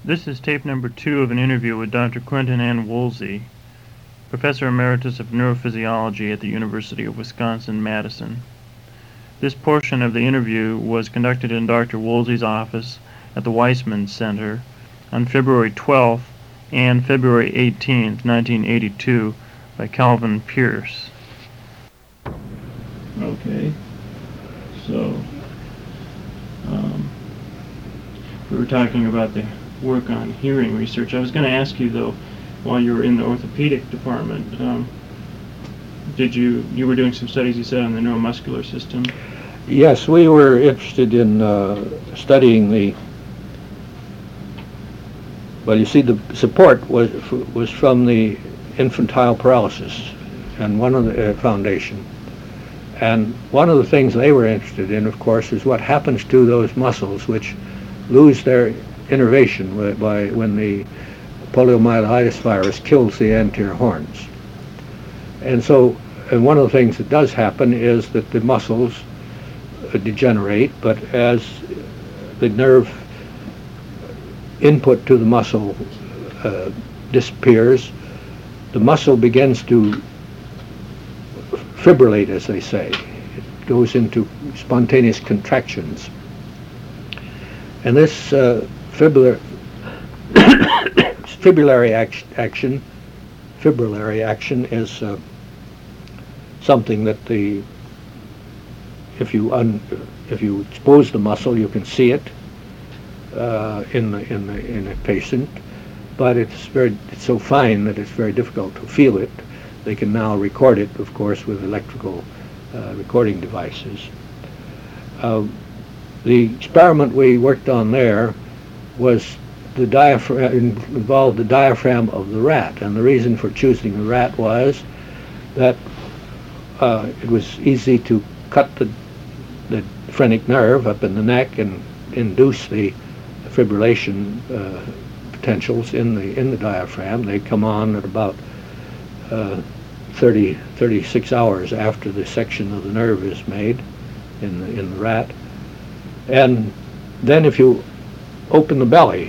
This is tape number 2 of an interview with Dr. Quentin N. Woolsey, Professor Emeritus of Neurophysiology at the University of Wisconsin-Madison. This portion of the interview was conducted in Dr. Woolsey's office at the Weissman Center on February 12th and February 18th, 1982, by Calvin Pierce. Okay, so we were talking about the work on hearing research. I was going to ask you, though, while you were in the orthopedic department, you were doing some studies, you said, on the neuromuscular system? Yes, we were interested in studying the, well, you see, the support was from the infantile paralysis and one of the foundation. And one of the things they were interested in, of course, is what happens to those muscles which lose their innervation when the poliomyelitis virus kills the anterior horns. And one of the things that does happen is that the muscles degenerate, but as the nerve input to the muscle disappears, the muscle begins to fibrillate, as they say. It goes into spontaneous contractions. And this fibrillary action is something that if you expose the muscle, you can see it in a patient, but it's so fine that it's very difficult to feel it. They can now record it, of course, with electrical recording devices. The experiment we worked on there was involved the diaphragm of the rat, and the reason for choosing the rat was that it was easy to cut the phrenic nerve up in the neck and induce the fibrillation potentials in the diaphragm. They come on at about 36 hours after the section of the nerve is made in the rat. And then if you open the belly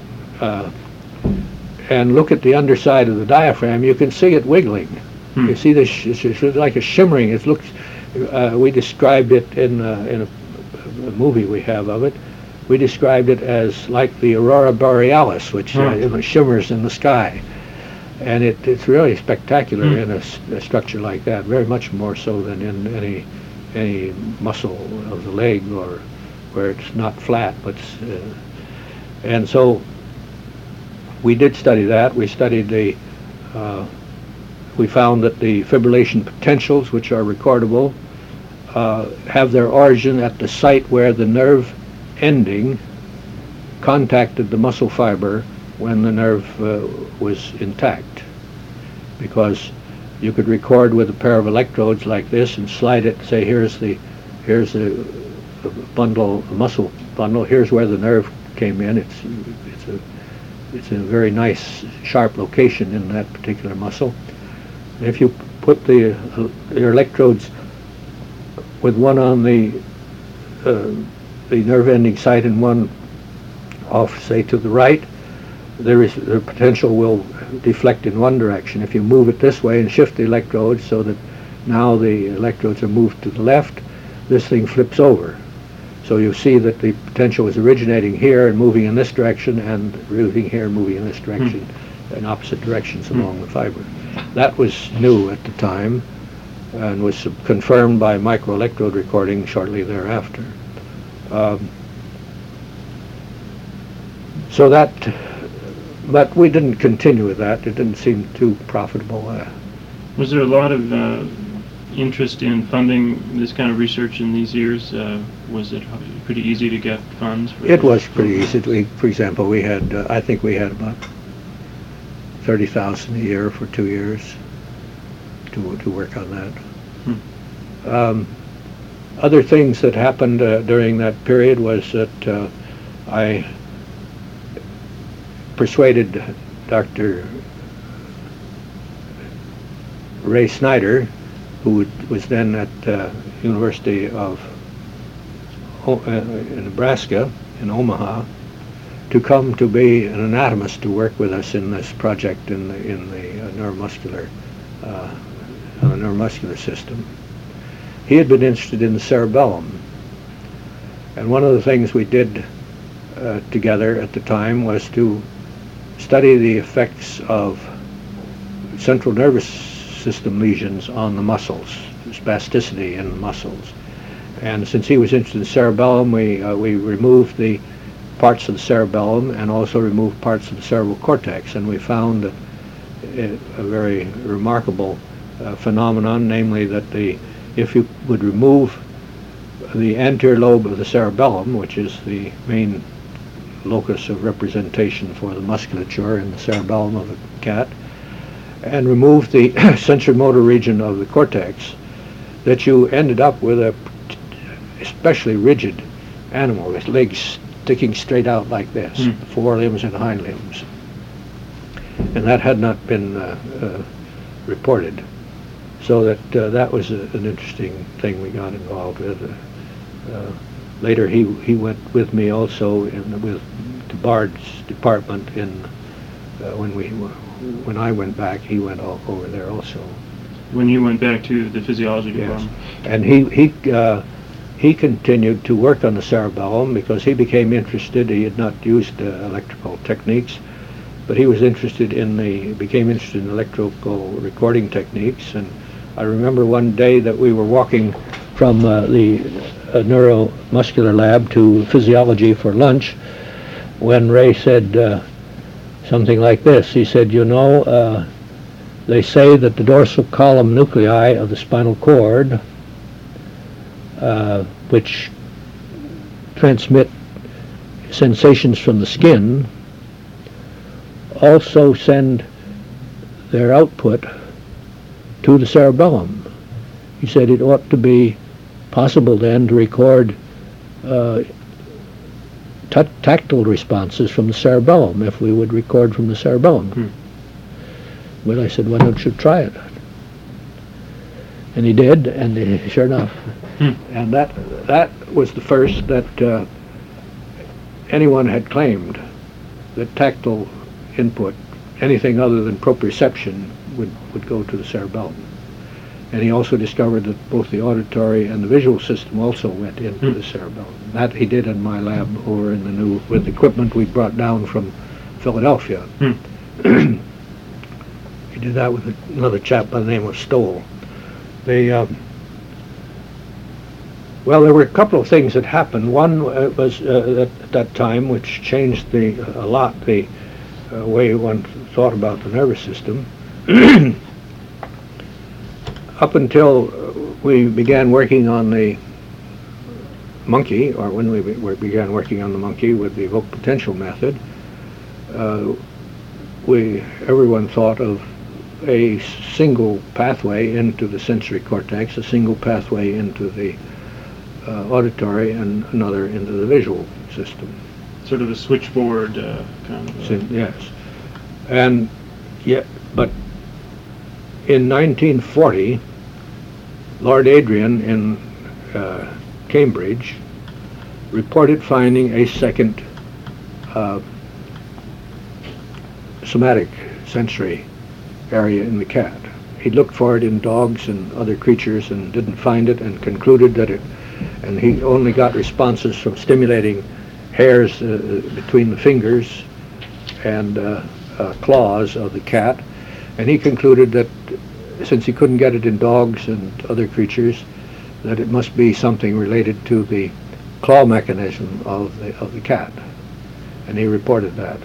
and look at the underside of the diaphragm, you can see it wiggling. You see this, it's like a shimmering. It looks. We described it in a movie we have of it. We described it as like the aurora borealis, which shimmers in the sky, and it's really spectacular in a structure like that. Very much more so than in any muscle of the leg or where it's not flat, but and so we did study that. We studied we found that the fibrillation potentials, which are recordable, have their origin at the site where the nerve ending contacted the muscle fiber when the nerve was intact, because you could record with a pair of electrodes like this and slide it, say here's the bundle, the muscle bundle, here's where the nerve came in. It's a very nice sharp location in that particular muscle. If you put your electrodes with one on the nerve ending site and one off, say, to the right, the potential will deflect in one direction. If you move it this way and shift the electrodes so that now the electrodes are moved to the left, this thing flips over. So you see that the potential is originating here and moving in this direction, and routing here and moving in this direction, in opposite directions along the fiber. That was new at the time and was confirmed by microelectrode recording shortly thereafter. But we didn't continue with that. It didn't seem too profitable. Was there a lot of interest in funding this kind of research in these years? Was it pretty easy to get funds? It was pretty easy. For example, we had, I think we had about $30,000 a year for 2 years to work on that. Other things that happened during that period was that I persuaded Dr. Ray Snyder, who was then at University of Nebraska in Omaha, to come to be an anatomist to work with us in this project in the neuromuscular system. He had been interested in the cerebellum, and one of the things we did together at the time was to study the effects of central nervous system lesions on the muscles, spasticity in the muscles. And since he was interested in the cerebellum, we removed the parts of the cerebellum and also removed parts of the cerebral cortex, and we found a very remarkable phenomenon, namely that if you would remove the anterior lobe of the cerebellum, which is the main locus of representation for the musculature in the cerebellum of a cat, and remove the sensory-motor region of the cortex, that you ended up with a especially rigid animal with legs sticking straight out like this, forelimbs and hind limbs. And that had not been reported. So that was an interesting thing we got involved with. Later he went with me also to Bard's department when I went back, he went over there also. When you went back to the physiology department? Yes. And he continued to work on the cerebellum because he became interested. He had not used electrical techniques, but he became interested in electrical recording techniques. And I remember one day that we were walking from the neuromuscular lab to physiology for lunch when Ray said something like this. He said, they say that the dorsal column nuclei of the spinal cord, which transmit sensations from the skin, also send their output to the cerebellum. He said it ought to be possible then to record tactile responses from the cerebellum if we would record from the cerebellum. Well, I said, why don't you try it? And he did, and sure enough. And that was the first that anyone had claimed that tactile input, anything other than proprioception, would go to the cerebellum. And he also discovered that both the auditory and the visual system also went into the cerebellum. That he did in my lab over in with equipment we brought down from Philadelphia. He did that with another chap by the name of Stoll. Well, there were a couple of things that happened. One was at that time, which changed a lot the way one thought about the nervous system. Up until we began working on the monkey, or when we began working on the monkey with the evoked potential method, everyone thought of a single pathway into the sensory cortex, a single pathway into the auditory, and another into the visual system. Sort of a switchboard kind of. Yes. And but in 1940, Lord Adrian in Cambridge reported finding a second somatic sensory area in the cat. He looked for it in dogs and other creatures and didn't find it, and concluded that and he only got responses from stimulating hairs between the fingers and claws of the cat, and he concluded that since he couldn't get it in dogs and other creatures, that it must be something related to the claw mechanism of the cat, and he reported that.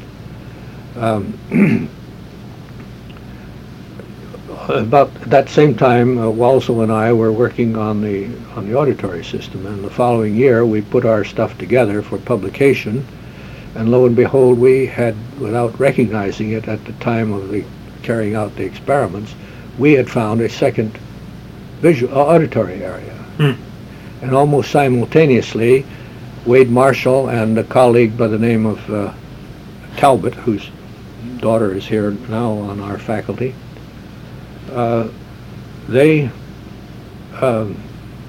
About that same time, Walsall and I were working on the auditory system, and the following year we put our stuff together for publication, and lo and behold, we had, without recognizing it at the time of carrying out the experiments, we had found a second auditory area. And almost simultaneously, Wade Marshall and a colleague by the name of Talbot, whose daughter is here now on our faculty, they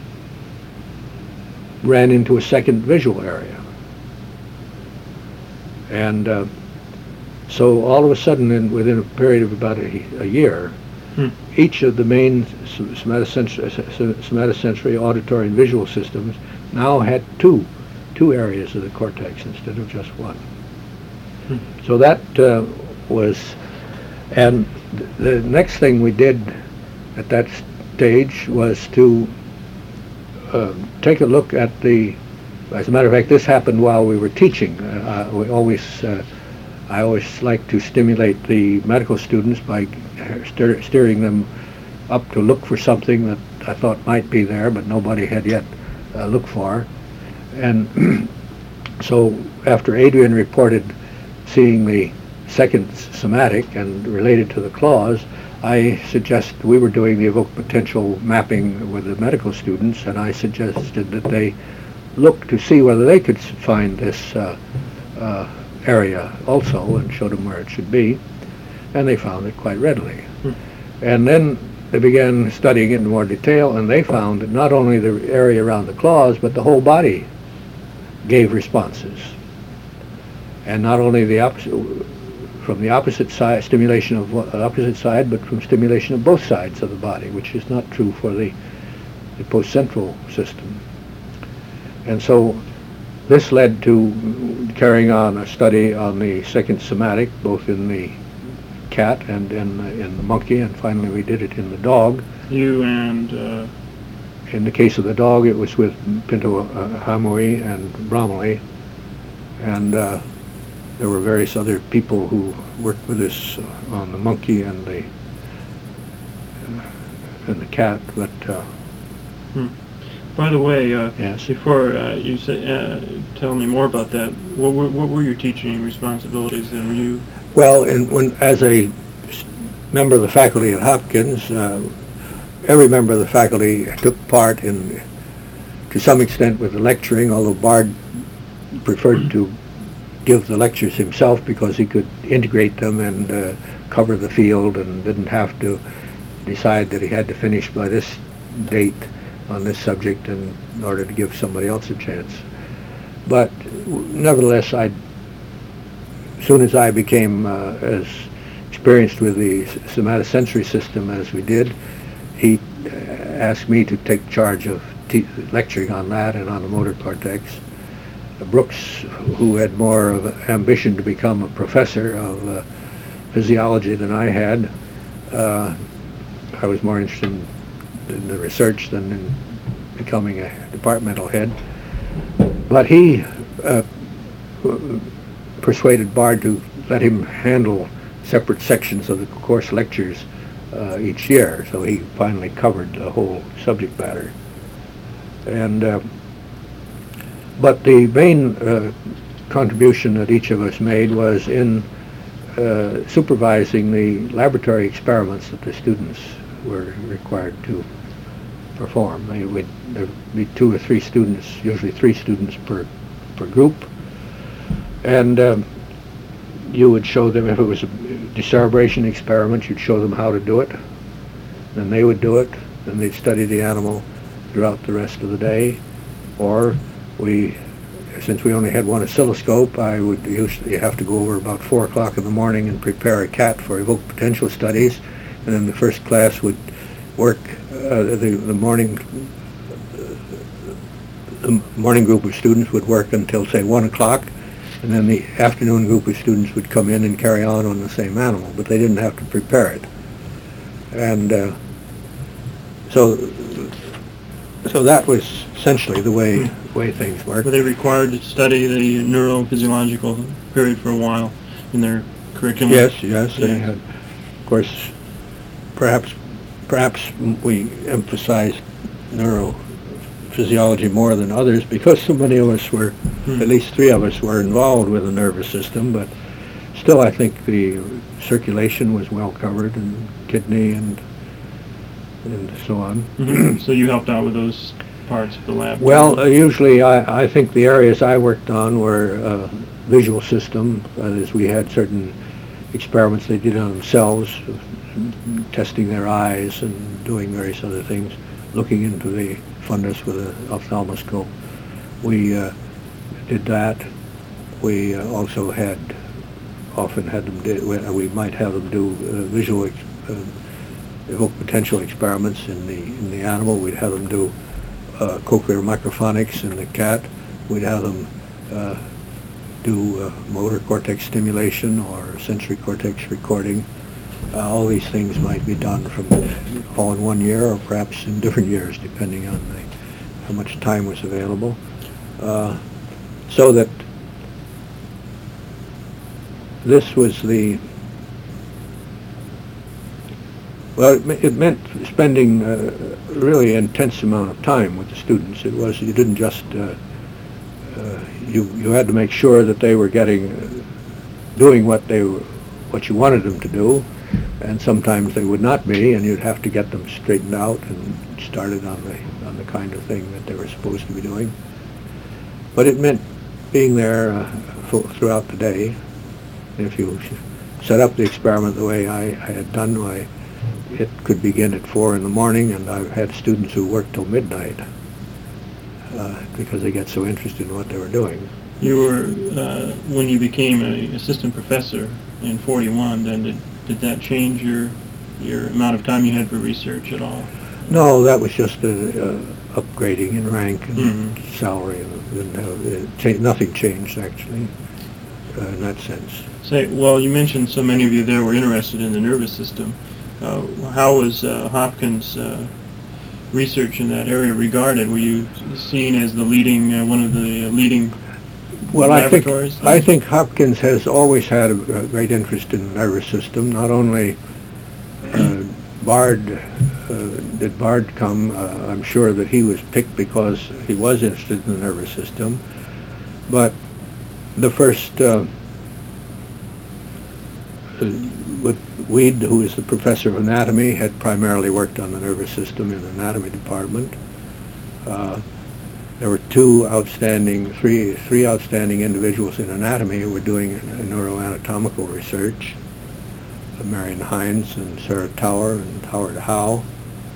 ran into a second visual area. And so all of a sudden, within a period of about a year, each of the main somatosensory, auditory, and visual systems now had two areas of the cortex instead of just one. So that was, and the next thing we did at that stage was to take a look at as a matter of fact, this happened while we were teaching. I always like to stimulate the medical students by steering them up to look for something that I thought might be there, but nobody had yet looked for. And so after Adrian reported seeing the second somatic and related to the claws, I suggested, we were doing the evoked potential mapping with the medical students, and I suggested that they look to see whether they could find this area also, and showed them where it should be, and they found it quite readily. And then they began studying it in more detail, and they found that not only the area around the claws, but the whole body gave responses. And not only from the opposite side, stimulation of the opposite side, but from stimulation of both sides of the body, which is not true for the postcentral system. And so this led to carrying on a study on the second somatic, both in the cat and in the monkey, and finally we did it in the dog. You and... In the case of the dog, it was with Pinto Hamui and Bromley, and there were various other people who worked with us on the monkey and the cat, but... By the way, yes. Before you tell me more about that, what were your teaching responsibilities then? Were you... Well, as a member of the faculty at Hopkins, every member of the faculty took part to some extent with the lecturing, although Bard preferred to give the lectures himself because he could integrate them and cover the field and didn't have to decide that he had to finish by this date on this subject in order to give somebody else a chance. But nevertheless, as soon as I became as experienced with the somatosensory system as we did, he asked me to take charge of lecturing on that and on the motor cortex. Brooks, who had more of an ambition to become a professor of physiology than I had, I was more interested in the research than in becoming a departmental head. But he persuaded Bard to let him handle separate sections of the course lectures each year, so he finally covered the whole subject matter. And but the main contribution that each of us made was in supervising the laboratory experiments that the students were required to perform. There'd be 2 or 3 students, usually 3 students per group, and you would show them, if it was a decerebration experiment, you'd show them how to do it, then they would do it, then they'd study the animal throughout the rest of the day. Or since we only had one oscilloscope, I would usually have to go over about 4 o'clock in the morning and prepare a cat for evoked potential studies, and then the first class would work, the morning group of students would work until, say, 1 o'clock, and then the afternoon group of students would come in and carry on the same animal, but they didn't have to prepare it. And so that was essentially the way things worked. Were they required to study the neurophysiological period for a while in their curriculum? Yes. They had, of course, perhaps we emphasized neurophysiology more than others because so many of us were, at least 3 of us were involved with the nervous system, but still I think the circulation was well covered, and kidney and so on. So you helped out with those parts of the lab? Well, usually I think the areas I worked on were visual system, as we had certain experiments they did on themselves, testing their eyes and doing various other things, looking into the fundus with an ophthalmoscope. We did that. We also often had them we might have them do visual evoke potential experiments in the animal. We'd have them do cochlear microphonics in the cat. We'd have them do motor cortex stimulation or sensory cortex recording. All these things might be done all in 1 year, or perhaps in different years, depending on how much time was available. So that this was it meant spending a really intense amount of time with the students. You didn't just, you had to make sure that they were doing what you wanted them to do, and sometimes they would not be, and you'd have to get them straightened out and started on the kind of thing that they were supposed to be doing. But it meant being there throughout the day. If you set up the experiment the way I had done, it could begin at 4 in the morning, and I've had students who worked till midnight because they get so interested in what they were doing. You were, when you became an assistant professor in 41, then did that change your amount of time you had for research at all? No, that was just upgrading in rank and salary. Nothing changed, actually, in that sense. Well, you mentioned so many of you there were interested in the nervous system. How was Hopkins' research in that area regarded? Were you seen as one of the leading laboratories? I think Hopkins has always had a great interest in the nervous system. Not only did Bard come, I'm sure that he was picked because he was interested in the nervous system, but the first Weed, who is the professor of anatomy, had primarily worked on the nervous system in the anatomy department. There were three outstanding individuals in anatomy who were doing neuroanatomical research, Marion Hines and Sarah Tower and Howard Howe.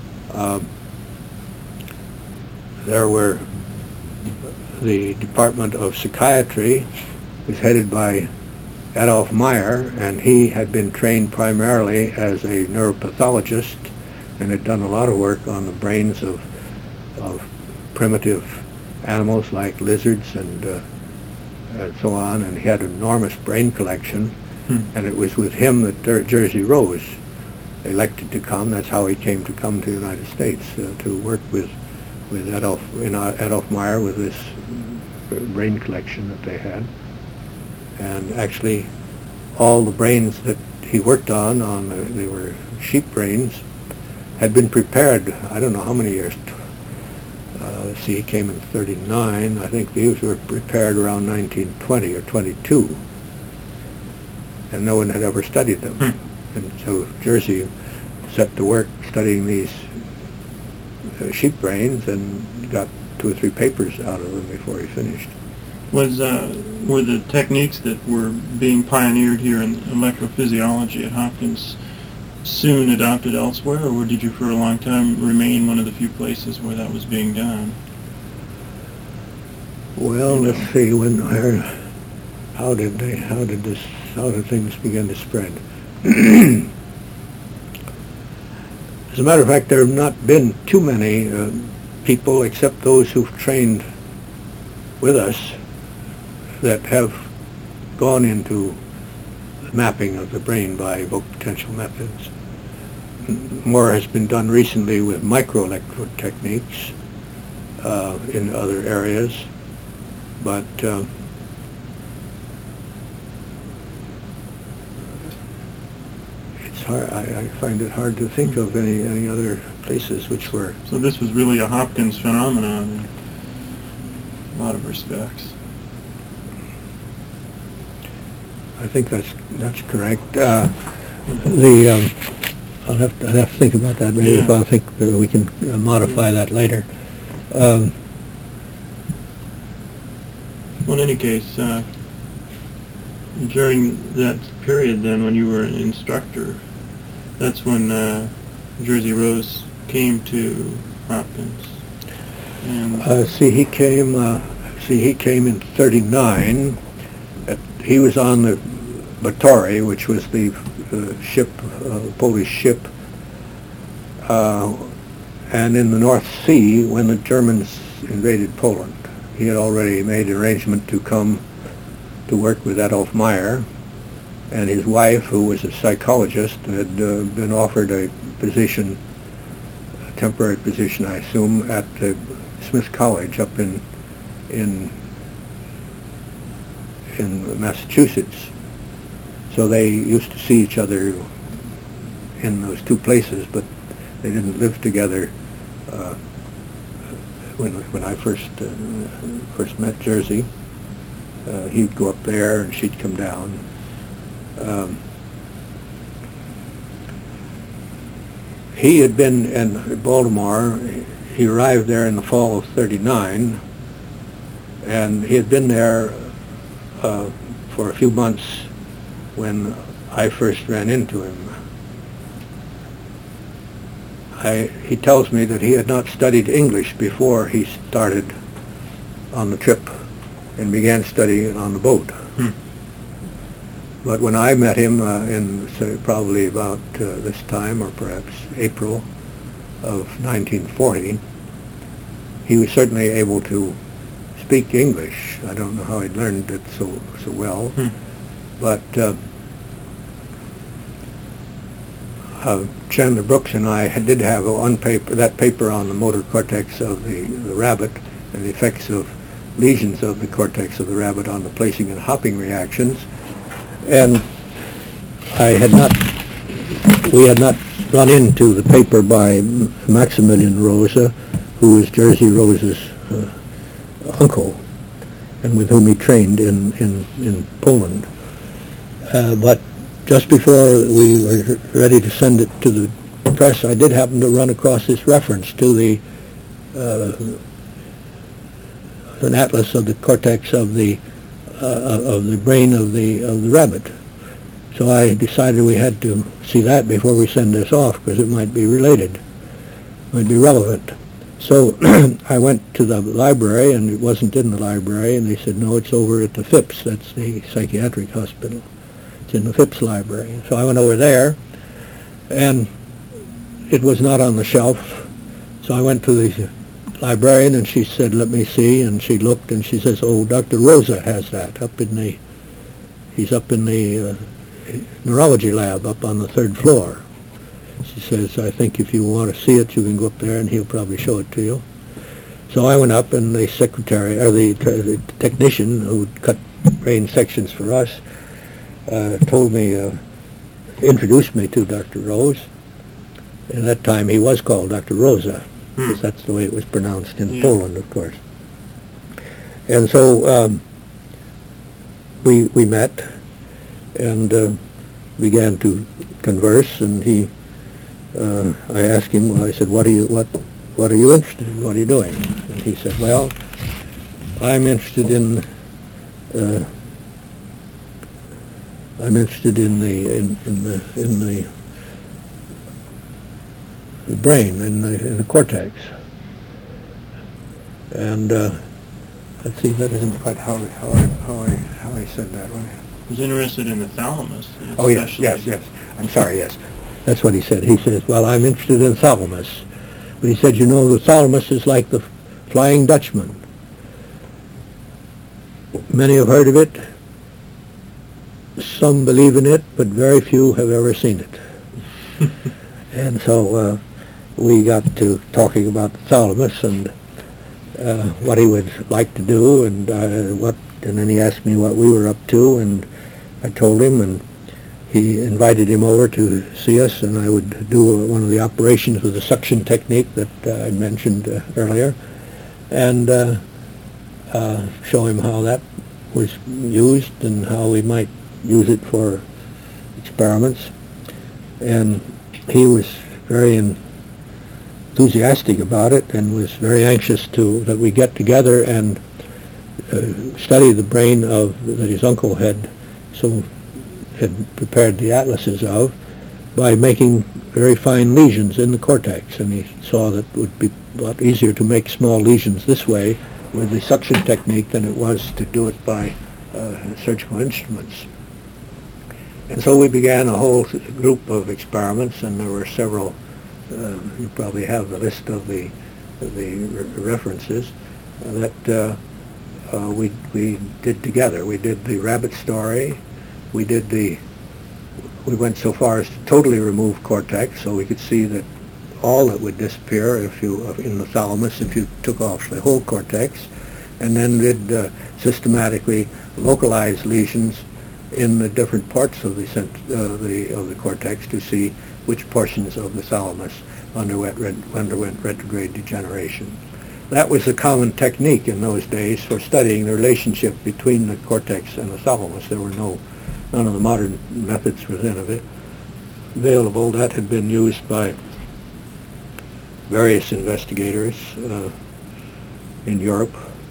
There were the Department of Psychiatry was headed by Adolf Meyer, and he had been trained primarily as a neuropathologist and had done a lot of work on the brains of primitive animals like lizards and so on, and he had an enormous brain collection, and it was with him that Jersey Rose elected to come. That's how he came to the United States, to work with Adolf Meyer with this brain collection that they had. And actually, all the brains that he worked on they were sheep brains, had been prepared, I don't know how many years. Let's see, he came in 39. I think these were prepared around 1920 or 22. And no one had ever studied them. And so Jersey set to work studying these sheep brains and got 2 or 3 papers out of them before he finished. Were the techniques that were being pioneered here in electrophysiology at Hopkins soon adopted elsewhere, or did you for a long time remain one of the few places where that was being done? Well, let's see. How did things begin to spread? As a matter of fact, there have not been too many people, except those who've trained with us, that have gone into mapping of the brain by evoked potential methods. More has been done recently with microelectrode techniques in other areas, but it's hard. I find it hard to think of any other places which were. So this was really a Hopkins phenomenon in a lot of respects. I think that's correct. I'll have to think about that maybe. Yeah. If I think we can modify that later. Well, in any case, during that period then when you were an instructor, that's when Jersey Rose came to Hopkins. And he came in 39. he was on the Batory, which was the ship, Polish ship, and in the North Sea when the Germans invaded Poland. He had already made an arrangement to come to work with Adolf Meyer, and his wife, who was a psychologist, had been offered a position, a temporary position, I assume, at Smith College up in Massachusetts. So they used to see each other in those two places, but they didn't live together when I first met Jerzy. He'd go up there and she'd come down. He had been in Baltimore. He arrived there in the fall of '39, and he had been there for a few months when I first ran into him. He tells me that he had not studied English before he started on the trip and began studying on the boat. But when I met him in probably about this time, or perhaps April of 1940, he was certainly able to speak English. I don't know how he'd learned it so well, but Chandler Brooks and I did have that paper on the motor cortex of the rabbit and the effects of lesions of the cortex of the rabbit on the placing and hopping reactions. And we had not run into the paper by Maximilian Rosa, who was Jerzy Rosa's uncle, and with whom he trained in Poland. But just before we were ready to send it to the press, I did happen to run across this reference to an atlas of the cortex of the brain of the rabbit. So I decided we had to see that before we send this off, because it might be related, might be relevant. So I went to the library, and it wasn't in the library, and they said, no, it's over at the Phipps, that's the psychiatric hospital. It's in the Phipps library. So I went over there, and it was not on the shelf. So I went to the librarian, and she said, let me see, and she looked, and she says, oh, Dr. Rosa has that he's up in the neurology lab up on the third floor. She says, I think if you want to see it, you can go up there, and he'll probably show it to you. So I went up, and the secretary, or the technician who cut brain sections for us, introduced me to Dr. Rose. At that time, he was called Dr. Rosa, because that's the way it was pronounced in Poland, of course. And so we met and began to converse, and I asked him, I said, what are you interested in? What are you doing? And he said, well, I'm interested in the brain, in the cortex. And let's see, that isn't quite how I said that one. He was interested in the thalamus. Oh, yes. I'm sorry, yes. That's what he said. He says, well, I'm interested in thalamus. But he said, the thalamus is like the Flying Dutchman. Many have heard of it. Some believe in it, but very few have ever seen it. And so we got to talking about the thalamus and what he would like to do, and then he asked me what we were up to, and I told him, and he invited him over to see us, and I would do one of the operations with the suction technique that I mentioned earlier, and show him how that was used and how we might use it for experiments. And he was very enthusiastic about it and was very anxious that we get together and study the brain that his uncle had prepared the atlases of, by making very fine lesions in the cortex. And he saw that it would be a lot easier to make small lesions this way with the suction technique than it was to do it by surgical instruments. And so we began a whole group of experiments, and there were several. You probably have the list of the references that we did together. We did the rabbit story. We went so far as to totally remove cortex, so we could see that all that would disappear in the thalamus if you took off the whole cortex, and then did systematically localize lesions in the different parts of the cortex to see which portions of the thalamus underwent retrograde degeneration. That was a common technique in those days for studying the relationship between the cortex and the thalamus. There were none of the modern methods were then available. That had been used by various investigators in Europe,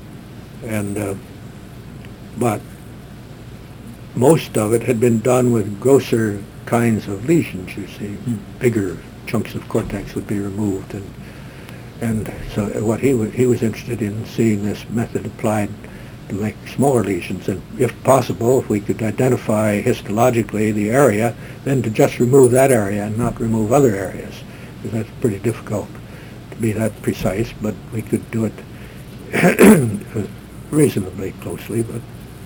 but most of it had been done with grosser kinds of lesions. You see, bigger chunks of cortex would be removed, and so what he was interested in seeing this method applied to make smaller lesions, and if possible, if we could identify histologically the area, then to just remove that area and not remove other areas, because that's pretty difficult to be that precise, but we could do it reasonably closely. But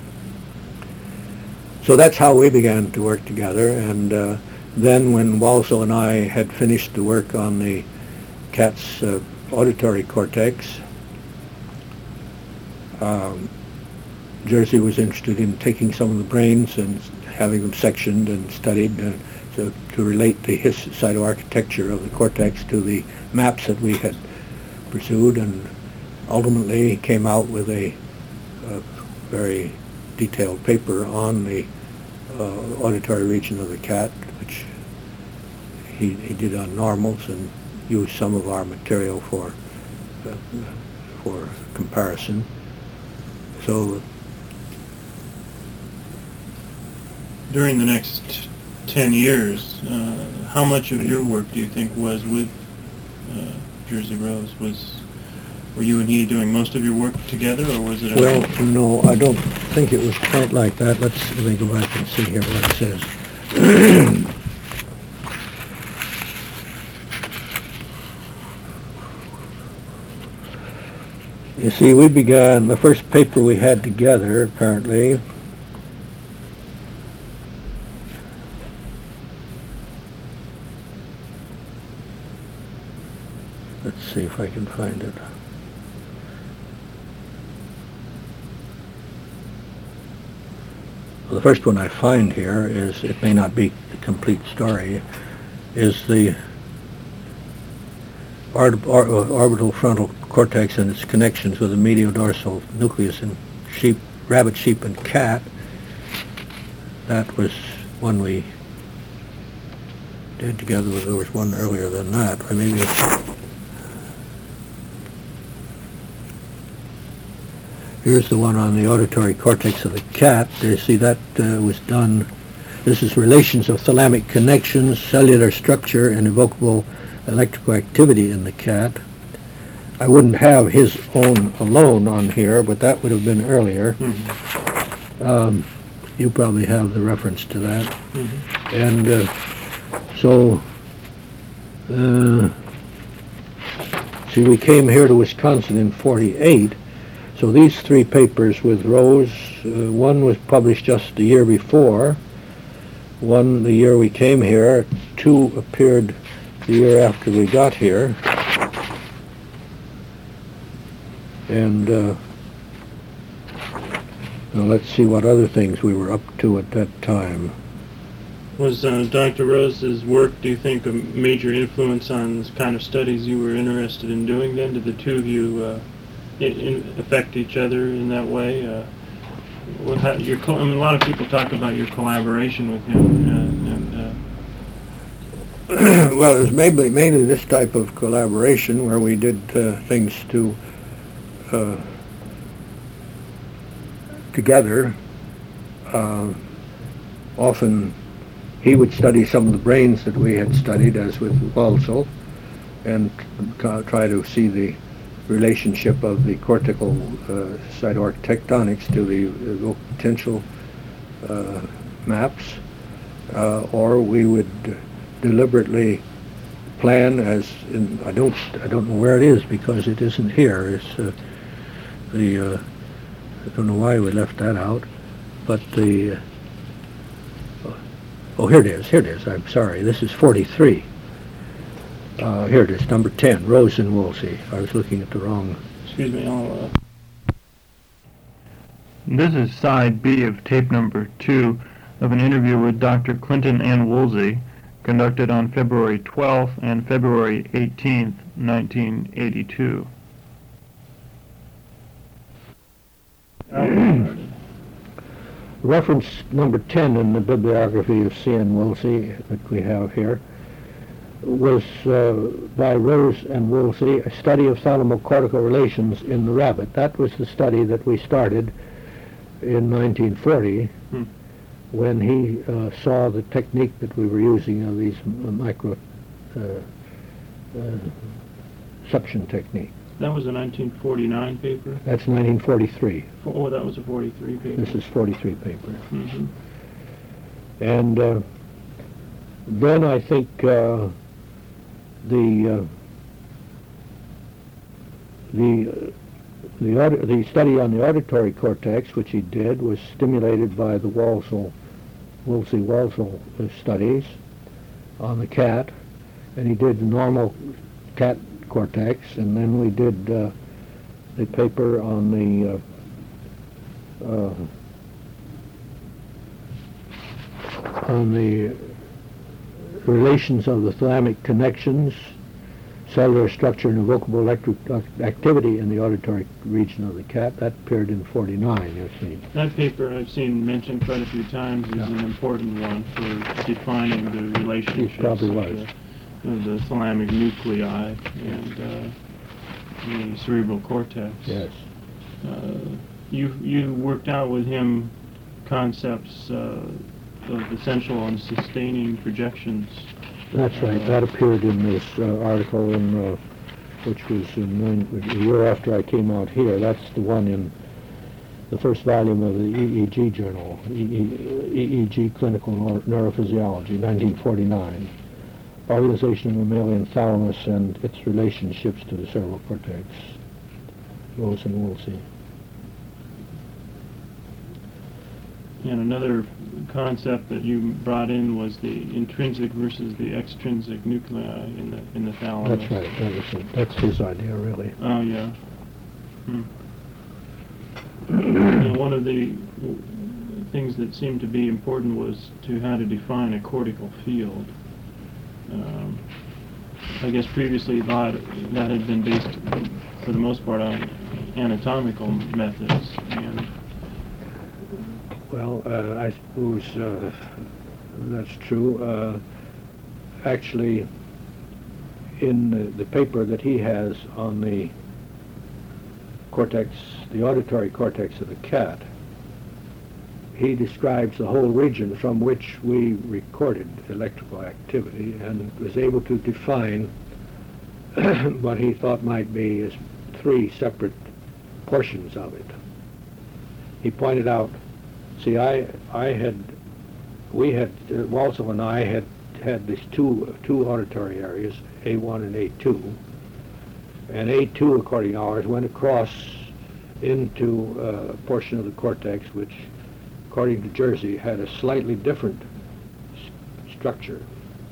so that's how we began to work together, and then when Walsall and I had finished the work on the cat's auditory cortex, Jersey was interested in taking some of the brains and having them sectioned and studied to relate the cytoarchitecture of the cortex to the maps that we had pursued, and ultimately came out with a very detailed paper on the auditory region of the cat, which he did on normals and used some of our material for comparison. So during the next 10 years, how much of your work do you think was with Jersey Rose? Were you and he doing most of your work together, or was it? Well, no, I don't think it was quite like that. Let me go back and see here what it says. You see, we began, the first paper we had together, apparently, let's see if I can find it. Well, the first one I find here is, it may not be the complete story, is the orbital frontal cortex and its connections with the mediodorsal nucleus in rabbit, sheep, and cat. That was one we did together. There was one earlier than that, or maybe here's the one on the auditory cortex of the cat. You see that was done. This is relations of thalamic connections, cellular structure, and evocable electrical activity in the cat. I wouldn't have his own alone on here, but that would have been earlier. Mm-hmm. You probably have the reference to that. Mm-hmm. And see, we came here to Wisconsin in '48. So these three papers with Rose, one was published just the year before, one the year we came here, two appeared the year after we got here. And now let's see what other things we were up to at that time. Was Dr. Rose's work, do you think, a major influence on the kind of studies you were interested in doing then? Did the two of you affect each other in that way? A lot of people talk about your collaboration with him. Well, it was mainly this type of collaboration where we did things together. Often he would study some of the brains that we had studied, as with Walsall, and try to see the relationship of the cortical sidewalk tectonics to the evoked potential maps, or we would deliberately plan as in, I don't know where it is because it isn't here. It's I don't know why we left that out, but the oh, here it is. I'm sorry. This is 43. Here it is, number 10, Rose and Woolsey. I was looking at the wrong. Excuse me, This is side B of tape number 2 of an interview with Dr. Clinton N. Woolsey, conducted on February 12th and February 18th, 1982. Reference number 10 in the bibliography of C.N. Woolsey that we have here was by Rose and Woolsey, a study of thalamocortical relations in the rabbit. That was the study that we started in 1940 when he saw the technique that we were using of these micro suction technique. That was a 1949 paper? That's 1943. Oh, that was a 43 paper. This is 43 paper. Mm-hmm. And then I think the study on the auditory cortex, which he did, was stimulated by the Woolsey-Walsall studies on the cat, and he did the normal cat cortex, and then we did the paper on the relations of the thalamic connections, cellular structure, and evocable electric activity in the auditory region of the cat. That appeared in 49, you see. That paper I've seen mentioned quite a few times is an important one for defining the relationships of the thalamic nuclei and the cerebral cortex. Yes. You worked out with him concepts of essential and sustaining projections. That's right. That appeared in this article, which was a year after I came out here. That's the one in the first volume of the EEG journal, EEG Clinical Neurophysiology, 1949. Organization of the mammalian thalamus and its relationships to the cerebral cortex. Rose and Woolsey. And another concept that you brought in was the intrinsic versus the extrinsic nuclei in the thalamus. That's right. That's his idea, really. Oh, yeah. And one of the things that seemed to be important was how to define a cortical field. I guess previously that had been based, for the most part, on anatomical methods. And well, I suppose that's true. Actually, in the paper that he has on the cortex, the auditory cortex of the cat, he describes the whole region from which we recorded electrical activity and was able to define what he thought might be as 3 separate portions of it. He pointed out, see, Walsall and I had these two auditory areas, A1 and A2, and A2, according to ours, went across into a portion of the cortex which, according to Jersey, had a slightly different structure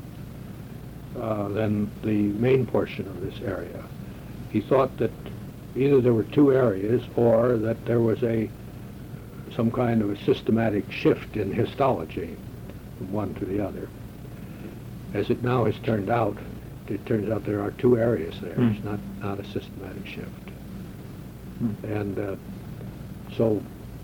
than the main portion of this area. He thought that either there were 2 areas or that there was some kind of a systematic shift in histology from one to the other. As it now has turned out, it turns out there are 2 areas there. It's not a systematic shift. And so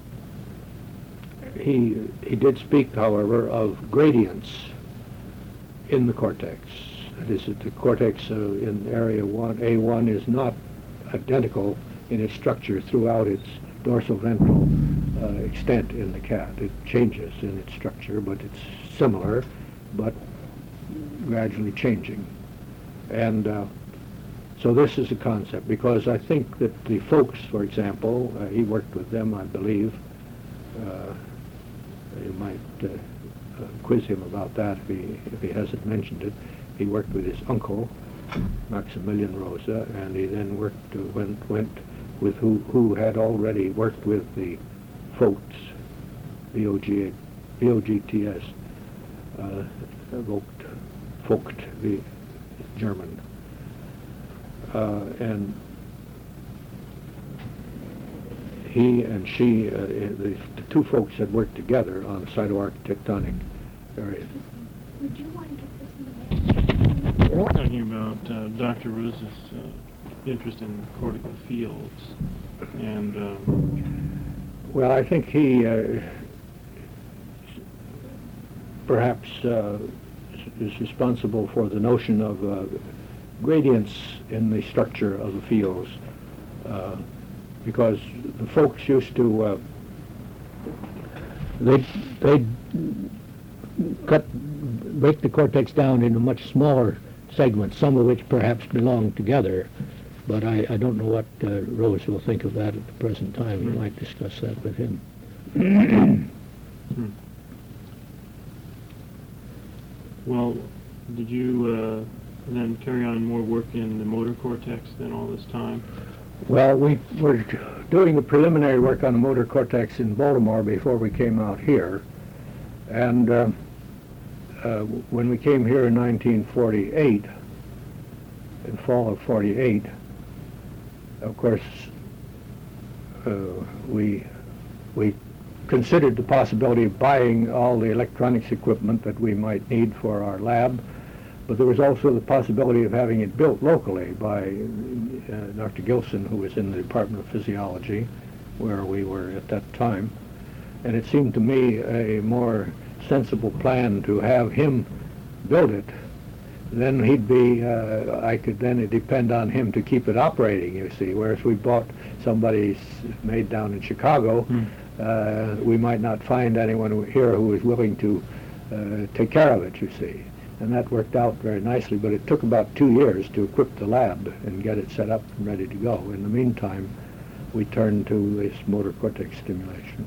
he did speak, however, of gradients in the cortex. That is, that the cortex in area 1, A1, is not identical in its structure throughout its dorsal-ventral extent in the cat. It changes in its structure, but it's similar, but gradually changing. And So this is a concept, because I think that the folks, for example, he worked with them, I believe. You might quiz him about that if he hasn't mentioned it. He worked with his uncle, Maximilian Rosa, and he then went with who had already worked with the Vogts, V-O-G-T-S, Vogt, the German. And he and she, the two folks had worked together on a cytoarchitectonic area. Would you want to get this in the We're talking about Dr. Rosa's interest in cortical fields, and well, I think he perhaps is responsible for the notion of gradients in the structure of the fields, because the folks used to they'd break the cortex down into much smaller segments, some of which perhaps belong together, but I don't know what Rose will think of that at the present time. You might discuss that with him. Well, did you then carry on more work in the motor cortex then all this time? Well, we were doing the preliminary work on the motor cortex in Baltimore before we came out here, and when we came here in 1948, in fall of 48, of course, we considered the possibility of buying all the electronics equipment that we might need for our lab, but there was also the possibility of having it built locally by Dr. Gilson, who was in the Department of Physiology, where we were at that time. And it seemed to me a more sensible plan to have him build it. Then he'd be, I could then depend on him to keep it operating, you see, whereas we bought somebody's made down in Chicago, we might not find anyone here who was willing to take care of it, you see. And that worked out very nicely, but it took about 2 years to equip the lab and get it set up and ready to go. In the meantime, we turned to this motor cortex stimulation.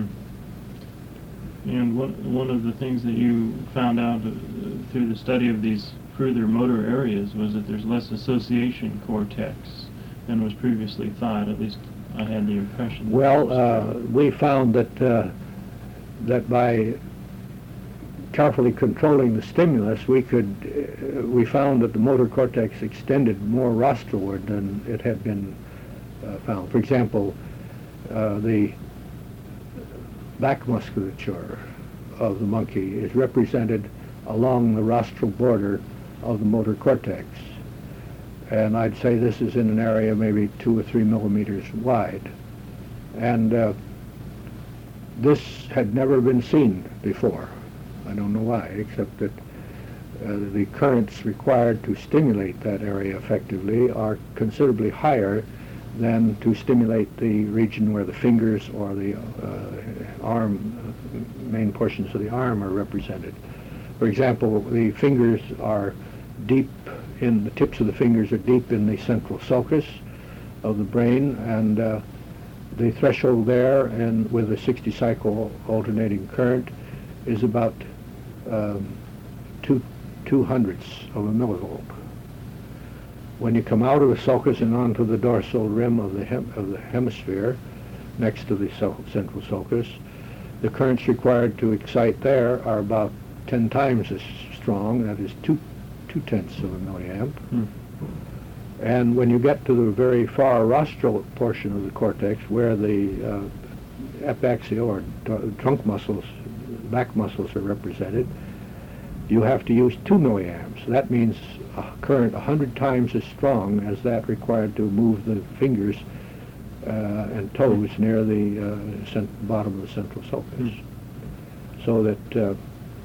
And one of the things that you found out through the study of these further motor areas was that there's less association cortex than was previously thought. At least I had the impression. Well, we found that by carefully controlling the stimulus, we found that the motor cortex extended more rostralward than it had been found. For example, the back musculature of the monkey is represented along the rostral border of the motor cortex. And I'd say this is in an area maybe 2 or 3 millimeters wide. And this had never been seen before. I don't know why, except that the currents required to stimulate that area effectively are considerably higher than to stimulate the region where the fingers or the main portions of the arm are represented. For example, the fingers are deep the tips of the fingers are deep in the central sulcus of the brain, and the threshold there, and with a 60-cycle alternating current, is about 2/200ths of a millivolt. When you come out of the sulcus and onto the dorsal rim of the hemisphere, next to the central sulcus, the currents required to excite there are about 10 times as strong, that is 2/10ths of a milliamp. And when you get to the very far rostral portion of the cortex, where the epaxial or trunk muscles, back muscles are represented, you have to use 2 milliamps. That means a current 100 times as strong as that required to move the fingers and toes near the bottom of the central sulcus. So that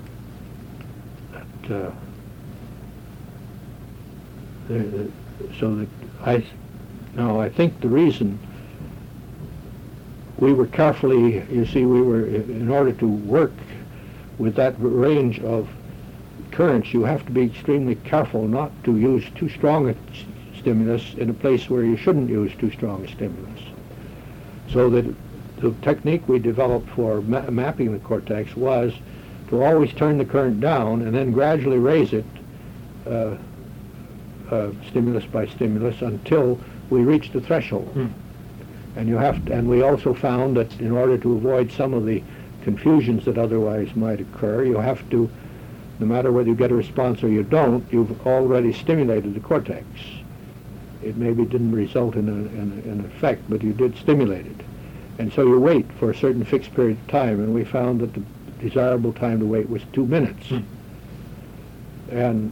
I think the reason we were carefully, you see, in order to work with that range of currents, you have to be extremely careful not to use too strong a stimulus in a place where you shouldn't use too strong a stimulus. So that the technique we developed for mapping the cortex was to always turn the current down and then gradually raise it stimulus by stimulus until we reach the threshold. And you have to, and we also found that in order to avoid some of the confusions that otherwise might occur, you have to, no matter whether you get a response or you don't, you've already stimulated the cortex. It maybe didn't result in an effect, but you did stimulate it. And so you wait for a certain fixed period of time, and we found that the desirable time to wait was 2 minutes. And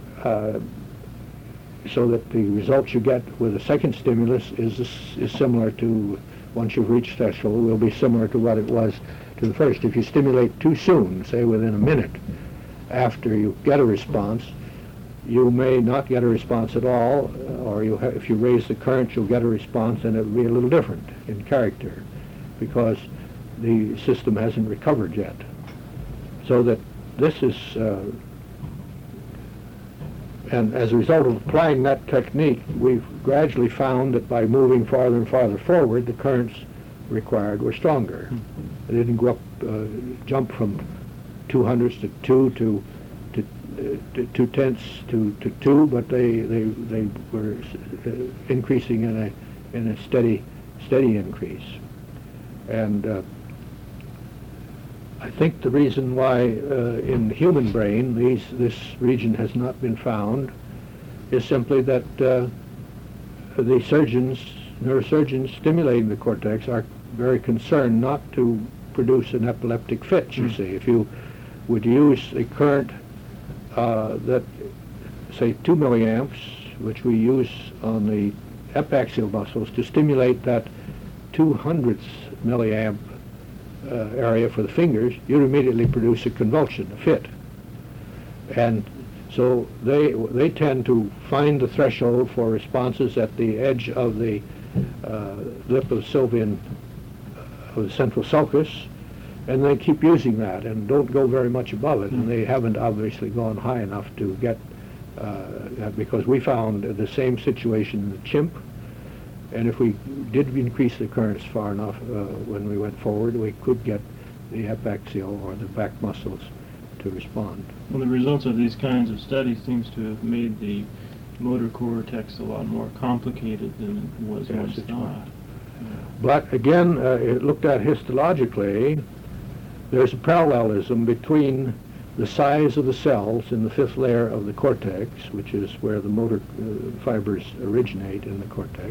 so that the results you get with a second stimulus is similar to, once you've reached threshold, will be similar to what it was to the first. If you stimulate too soon, say within a minute after you get a response, you may not get a response at all, or if you raise the current, you'll get a response, and it'll be a little different in character because the system hasn't recovered yet. So that this is, and as a result of applying that technique, we've gradually found that by moving farther and farther forward, the currents required were stronger. They didn't go up, jump from 200s to 2 to 2/10 to 2, but they were increasing in a steady increase. And I think the reason why in the human brain this region has not been found is simply that the neurosurgeons stimulating the cortex are very concerned not to produce an epileptic fit, you see. If you would use a current that, say, 2 milliamps, which we use on the epaxial muscles to stimulate that 200th milliamp area for the fingers, you'd immediately produce a convulsion, a fit. And so they tend to find the threshold for responses at the edge of the lip of Sylvian, of the central sulcus, and they keep using that and don't go very much above it. And they haven't obviously gone high enough to get because we found the same situation in the chimp, and if we did increase the currents far enough when we went forward, we could get the epaxial or the back muscles to respond. Well, the results of these kinds of studies seems to have made the motor cortex a lot more complicated than it was once thought. But again, it looked at histologically, there's a parallelism between the size of the cells in the fifth layer of the cortex, which is where the motor fibers originate in the cortex,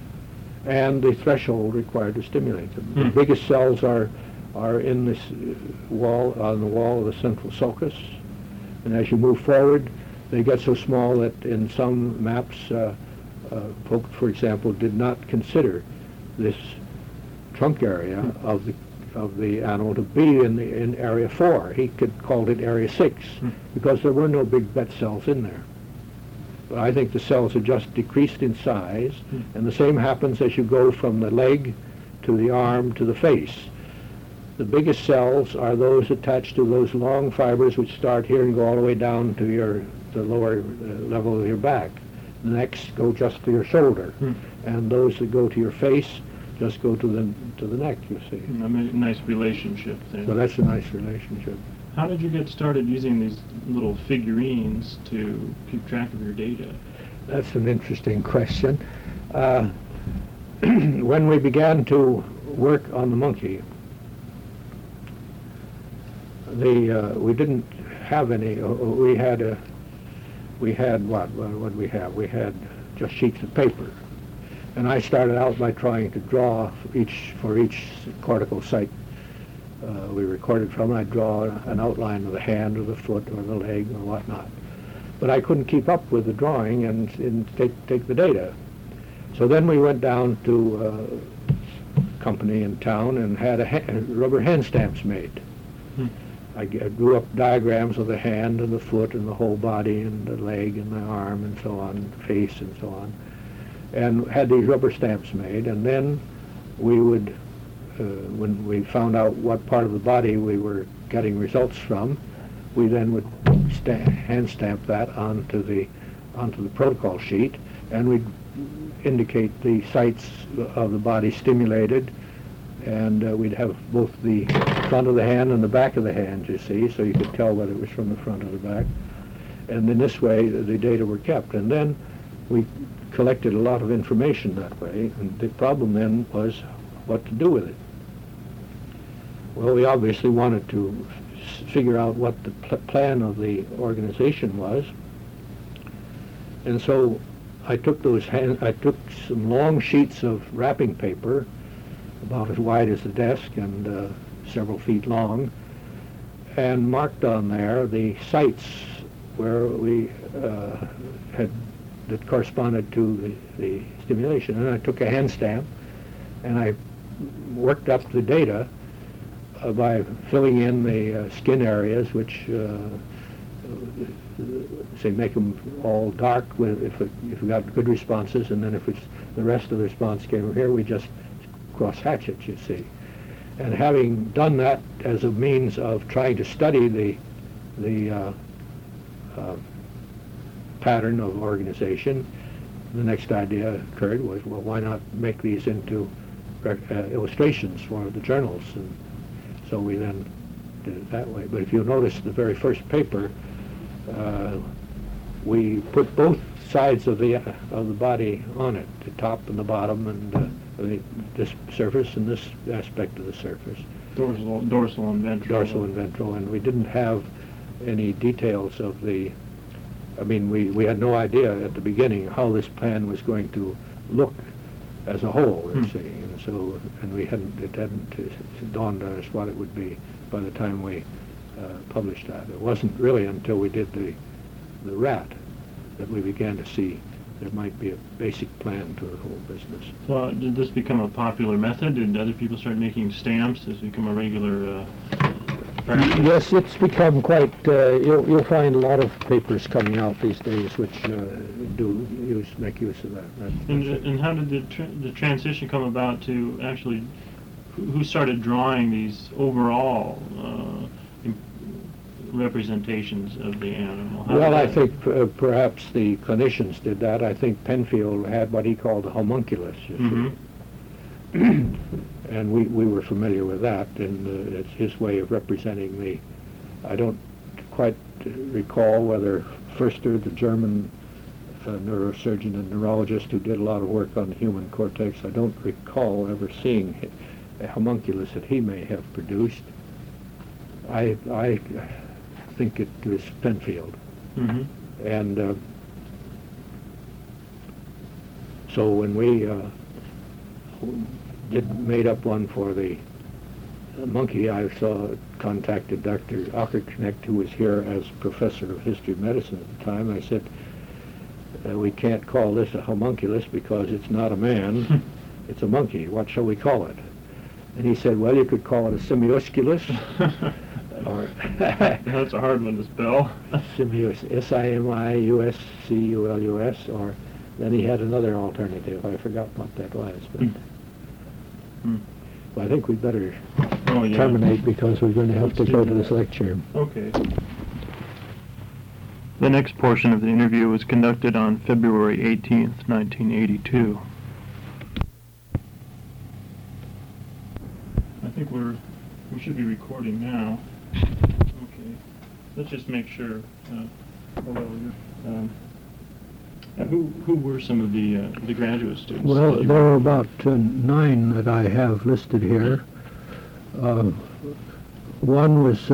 and the threshold required to stimulate them. The biggest cells are in this wall, on the wall of the central sulcus, and as you move forward, they get so small that in some maps, Vogt, for example, did not consider this trunk area of the animal to be in area 4. He called it area 6 because there were no big bet cells in there. But I think the cells are just decreased in size, and the same happens as you go from the leg to the arm to the face. The biggest cells are those attached to those long fibers which start here and go all the way down to the lower level of your back. The next go just to your shoulder, and those that go to your face just go to the neck, you see. A nice relationship there. So that's a nice relationship. How did you get started using these little figurines to keep track of your data? That's an interesting question. When we began to work on the monkey, we didn't have any. We had what did we have? We had just sheets of paper. And I started out by trying to draw for each cortical site we recorded from. I'd draw an outline of the hand or the foot or the leg or whatnot. But I couldn't keep up with the drawing and take the data. So then we went down to a company in town and had rubber hand stamps made. I drew up diagrams of the hand and the foot and the whole body and the leg and the arm and so on, face and so on, and had these rubber stamps made. And then we would, when we found out what part of the body we were getting results from, we then would hand stamp that onto the protocol sheet and we'd indicate the sites of the body stimulated, and we'd have both the front of the hand and the back of the hand, you see, so you could tell whether it was from the front or the back. And in this way, the data were kept. And then we collected a lot of information that way, and the problem then was what to do with it. Well, we obviously wanted to figure out what the plan of the organization was, and so I took some long sheets of wrapping paper, about as wide as the desk and several feet long, and marked on there the sites where we that corresponded to the stimulation. And I took a hand stamp and I worked up the data by filling in the skin areas, which say make them all dark if we got good responses, and then if the rest of the response came over here, we just cross-hatch it, you see. And having done that as a means of trying to study the pattern of organization, the next idea occurred was, well, why not make these into illustrations for the journals? And so we then did it that way. But if you'll notice the very first paper, we put both sides of the body on it, the top and the bottom, and this surface and this aspect of the surface. Dorsal and ventral. Dorsal and ventral, and we didn't have any details of the. I mean, we had no idea at the beginning how this plan was going to look as a whole, you see, and so it hadn't dawned on us what it would be by the time we published that. It wasn't really until we did the rat that we began to see there might be a basic plan to the whole business. So did this become a popular method? Did other people start making stamps? Has it become a regular practice? Yes, it's become quite, you'll find a lot of papers coming out these days which make use of that. And how did the transition come about to actually, who started drawing these overall representations of the animal? Well, I think perhaps the clinicians did that. I think Penfield had what he called a homunculus, you see. And we were familiar with that, and it's his way of representing I don't quite recall whether Förster, the German neurosurgeon and neurologist who did a lot of work on the human cortex, I don't recall ever seeing a homunculus that he may have produced. I think it was Penfield. And so when we made up one for the monkey, I contacted Dr. Aukerknecht, who was here as professor of history of medicine at the time. I said, we can't call this a homunculus because it's not a man, it's a monkey. What shall we call it? And he said, well, you could call it a simiosculus. Or that's a hard one to spell. Simius, S-I-M-I-U-S-C-U-L-U-S, or then he had another alternative. I forgot what that was, but well, I think we'd better terminate because we're going to have to go to this lecture. Okay. The next portion of the interview was conducted on February 18th, 1982. I think we should be recording now. Okay. Let's just make sure. Who were some of the graduate students? Well, there were about 9 that I have listed here. One was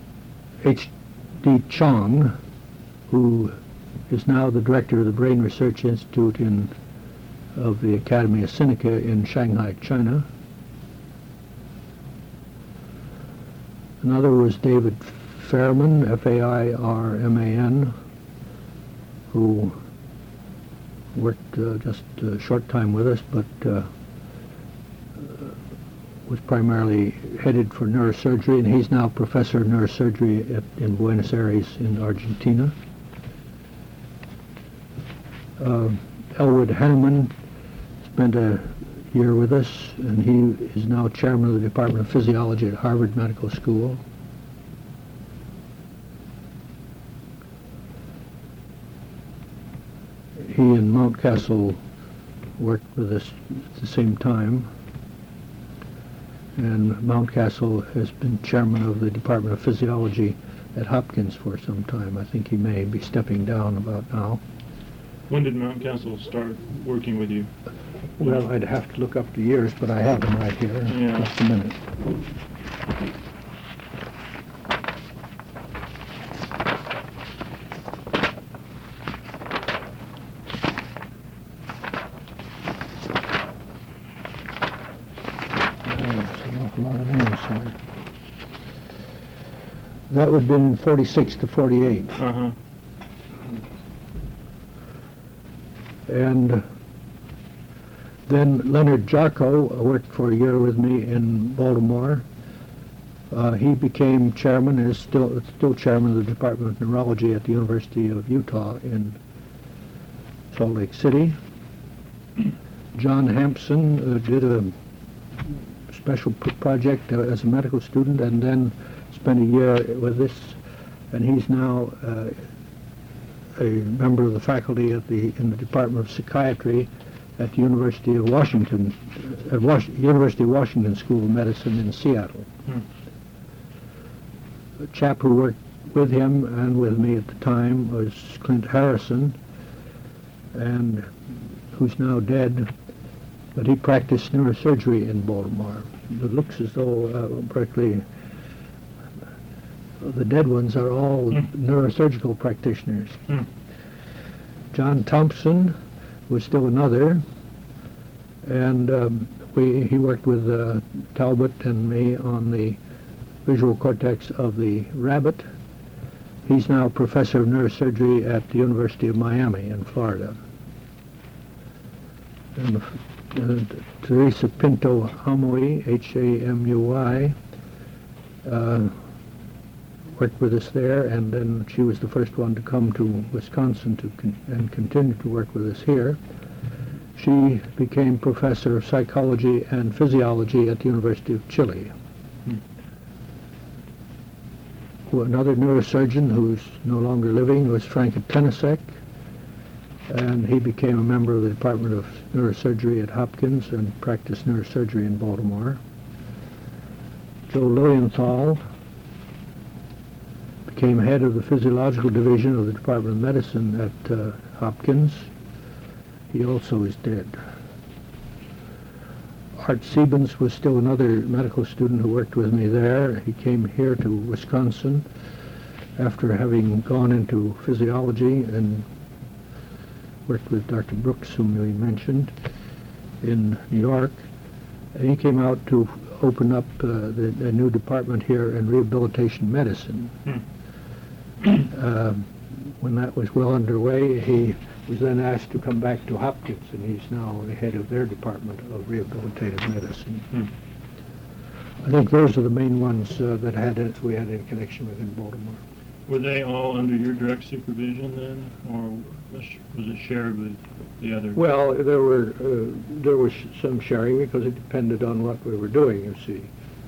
H.D. Chong, who is now the director of the Brain Research Institute of the Academy of Sinica in Shanghai, China. Another was David Fairman, F-A-I-R-M-A-N, who worked just a short time with us, but was primarily headed for neurosurgery, and he's now professor of neurosurgery in Buenos Aires in Argentina. Elwood Hanneman spent a year with us, and he is now chairman of the Department of Physiology at Harvard Medical School. he and Mountcastle worked with us at the same time. And Mountcastle has been chairman of the Department of Physiology at Hopkins for some time. I think he may be stepping down about now. When did Mountcastle start working with you? Well, I'd have to look up the years, but I have them right here. Yeah. Just a minute. That would have been 46 to 48. Uh-huh. And then Leonard Jarko worked for a year with me in Baltimore. He became chairman, and is still chairman of the Department of Neurology at the University of Utah in Salt Lake City. John Hampson did a special project as a medical student, and then spent a year with this, and he's now a member of the faculty in the Department of Psychiatry at the University of Washington, University of Washington School of Medicine in Seattle. A chap who worked with him and with me at the time was Clint Harrison, and who's now dead, but he practiced neurosurgery in Baltimore. It looks as though Berkeley, the dead ones are all neurosurgical practitioners. John Thompson was still another, and he worked with Talbot and me on the visual cortex of the rabbit. He's now professor of neurosurgery at the University of Miami in Florida. And Teresa Pinto Hamui, Hamui, worked with us there, and then she was the first one to come to Wisconsin and continue to work with us here. She became professor of psychology and physiology at the University of Chile. Another neurosurgeon who's no longer living was Frank Tenisek, and he became a member of the Department of Neurosurgery at Hopkins and practiced neurosurgery in Baltimore. Joe Lilienthal became head of the physiological division of the Department of Medicine at Hopkins. He also is dead. Art Siebens was still another medical student who worked with me there. He came here to Wisconsin after having gone into physiology and worked with Dr. Brooks, whom we mentioned, in New York. And he came out to open up a new department here in rehabilitation medicine. When that was well underway, he was then asked to come back to Hopkins, and he's now the head of their department of rehabilitative medicine. I think those are the main ones that we had in connection with in Baltimore. Were they all under your direct supervision then, or was it shared with the others? Well, there was some sharing because it depended on what we were doing, you see.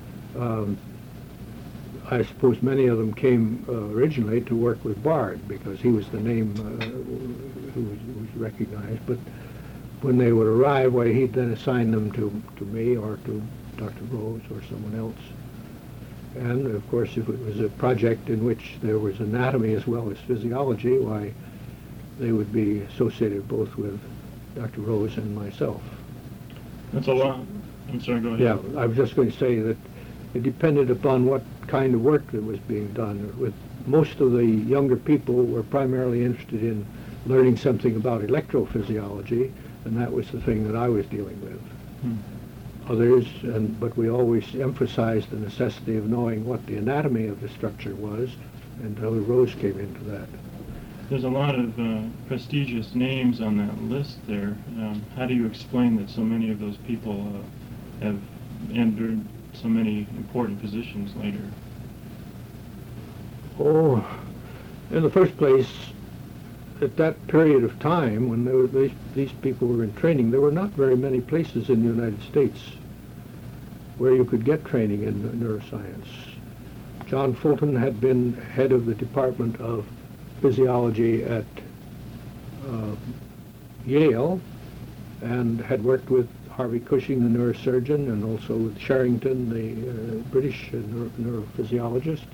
I suppose many of them came originally to work with Bard because he was the name who was recognized. But when they would arrive, well, he'd then assign them to me or to Dr. Rose or someone else. And of course, if it was a project in which there was anatomy as well as physiology, why, they would be associated both with Dr. Rose and myself. That's a lot. I'm sorry, go ahead. Yeah, I was just going to say that it depended upon what kind of work that was being done. With most of the younger people were primarily interested in learning something about electrophysiology, and that was the thing that I was dealing with. Others, but we always emphasized the necessity of knowing what the anatomy of the structure was, and Dr. Rose came into that. There's a lot of prestigious names on that list there. How do you explain that so many of those people have entered so many important positions later? Oh, in the first place, at that period of time when these people were in training, there were not very many places in the United States where you could get training in neuroscience. John Fulton had been head of the Department of Physiology at Yale and had worked with Harvey Cushing, the neurosurgeon, and also with Sherrington, the British neurophysiologist.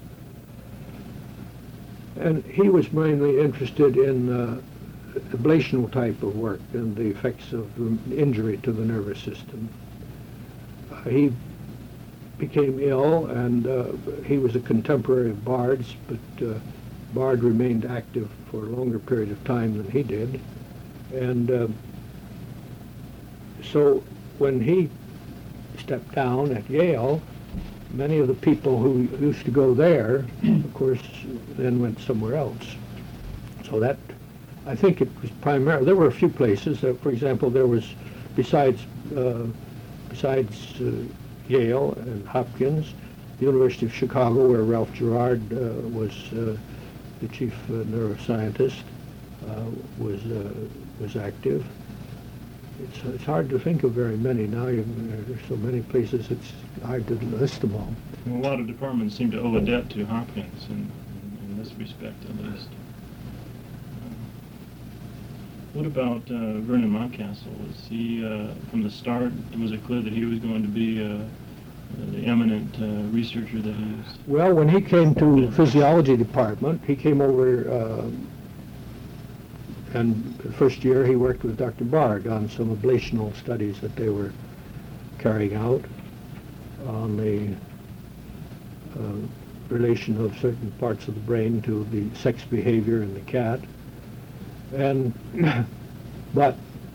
And he was mainly interested in ablational type of work and the effects of injury to the nervous system. He became ill, and he was a contemporary of Bard's, but Bard remained active for a longer period of time than he did. And so when he stepped down at Yale, many of the people who used to go there, of course, then went somewhere else. So that, I think it was primarily, there were a few places, for example, there was, besides Yale and Hopkins, the University of Chicago, where Ralph Gerard was the chief neuroscientist, was active. It's hard to think of very many now. There's so many places, it's hard to list them all. Well, a lot of departments seem to owe a debt to Hopkins in this respect, at least. What about Vernon Mountcastle? Was he, from the start, was it clear that he was going to be the eminent researcher that he is? Well, when he came to the physiology department, he came over, and the first year he worked with Dr. Bard on some ablational studies that they were carrying out on the relation of certain parts of the brain to the sex behavior in the cat. And but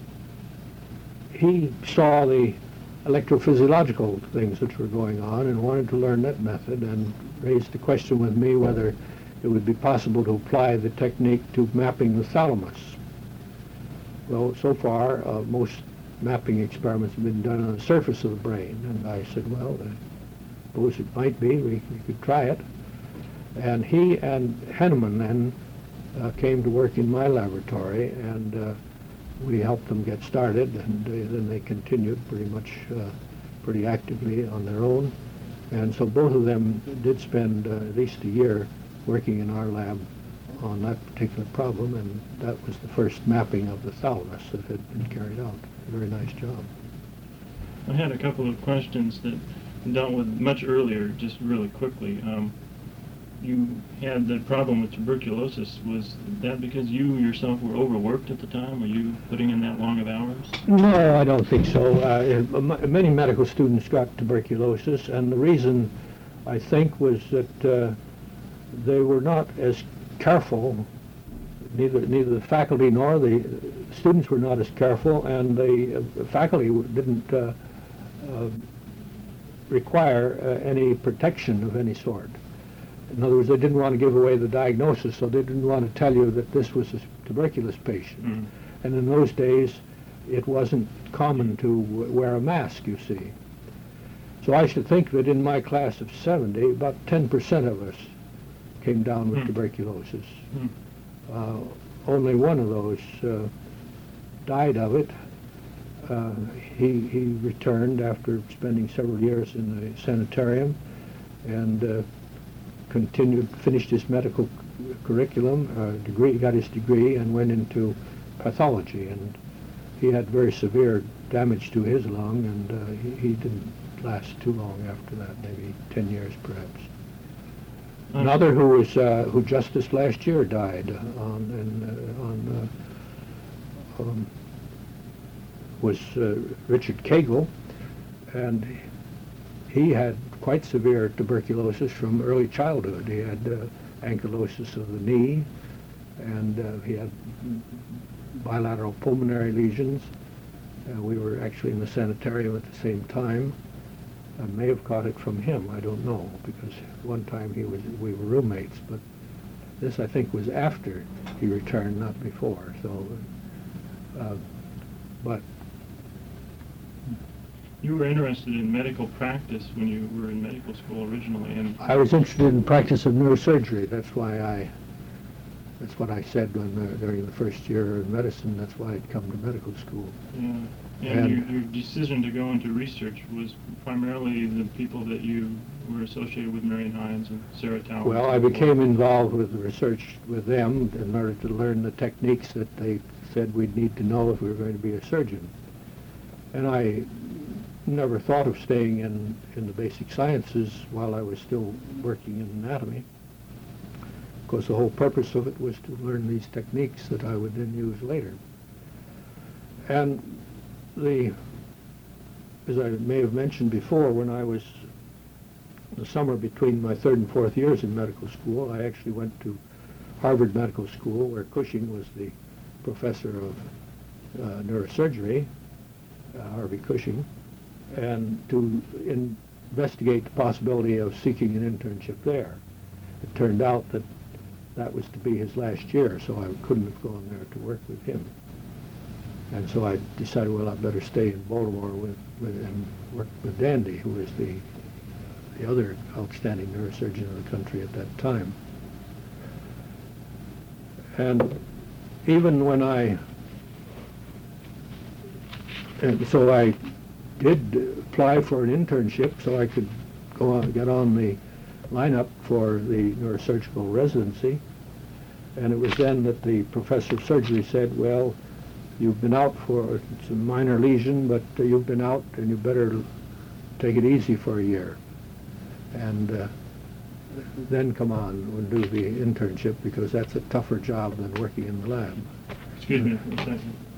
he saw the electrophysiological things which were going on and wanted to learn that method, and raised the question with me whether it would be possible to apply the technique to mapping the thalamus. Well, so far most mapping experiments have been done on the surface of the brain, and I said, well, I suppose it might be, we could try it. And he and Henneman then came to work in my laboratory, and we helped them get started, and then they continued pretty actively on their own. And so both of them did spend at least a year working in our lab on that particular problem, and that was the first mapping of the thalamus that had been carried out. A very nice job. I had a couple of questions that dealt with much earlier, just really quickly. You had the problem with tuberculosis. Was that because you yourself were overworked at the time? Were you putting in that long of hours? No, I don't think so. Many medical students got tuberculosis, and the reason, I think, was that they were not as careful. Neither the faculty nor the students were not as careful, and the faculty didn't require any protection of any sort. In other words, they didn't want to give away the diagnosis, so they didn't want to tell you that this was a tuberculous patient. Mm. And in those days, it wasn't common to wear a mask, you see. So I should think that in my class of 70, about 10% of us came down with tuberculosis. Only one of those died of it. He returned after spending several years in the sanitarium, and finished his medical curriculum, got his degree, and went into pathology. And he had very severe damage to his lung, and he didn't last too long after that, maybe 10 years perhaps. Another who just this last year died was Richard Cagle, and he had quite severe tuberculosis from early childhood. He had ankylosis of the knee, and he had bilateral pulmonary lesions. We were actually in the sanitarium at the same time. I may have caught it from him, I don't know, because one time we were roommates, but this I think was after he returned, not before. So, but you were interested in medical practice when you were in medical school originally, and I was interested in practice of neurosurgery. That's why That's what I said during the first year in medicine. That's why I'd come to medical school. Yeah. And your decision to go into research was primarily the people that you were associated with, Marion Hines and Sarah Tower. Well, I became involved with the research with them in order to learn the techniques that they said we'd need to know if we were going to be a surgeon. And I never thought of staying in the basic sciences while I was still working in anatomy. Of course, the whole purpose of it was to learn these techniques that I would then use later. And as I may have mentioned before, when I was in the summer between my third and fourth years in medical school, I actually went to Harvard Medical School, where Cushing was the professor of neurosurgery, Harvey Cushing, and to investigate the possibility of seeking an internship there. It turned out that that was to be his last year, so I couldn't have gone there to work with him. And so I decided, well, I'd better stay in Baltimore and work with Dandy, who was the other outstanding neurosurgeon in the country at that time. And even when so I did apply for an internship so I could get on the lineup for the neurosurgical residency. And it was then that the professor of surgery said, well, you've been out it's a minor lesion, but you've been out and you better take it easy for a year. And then come on and do the internship, because that's a tougher job than working in the lab. Excuse me for a second.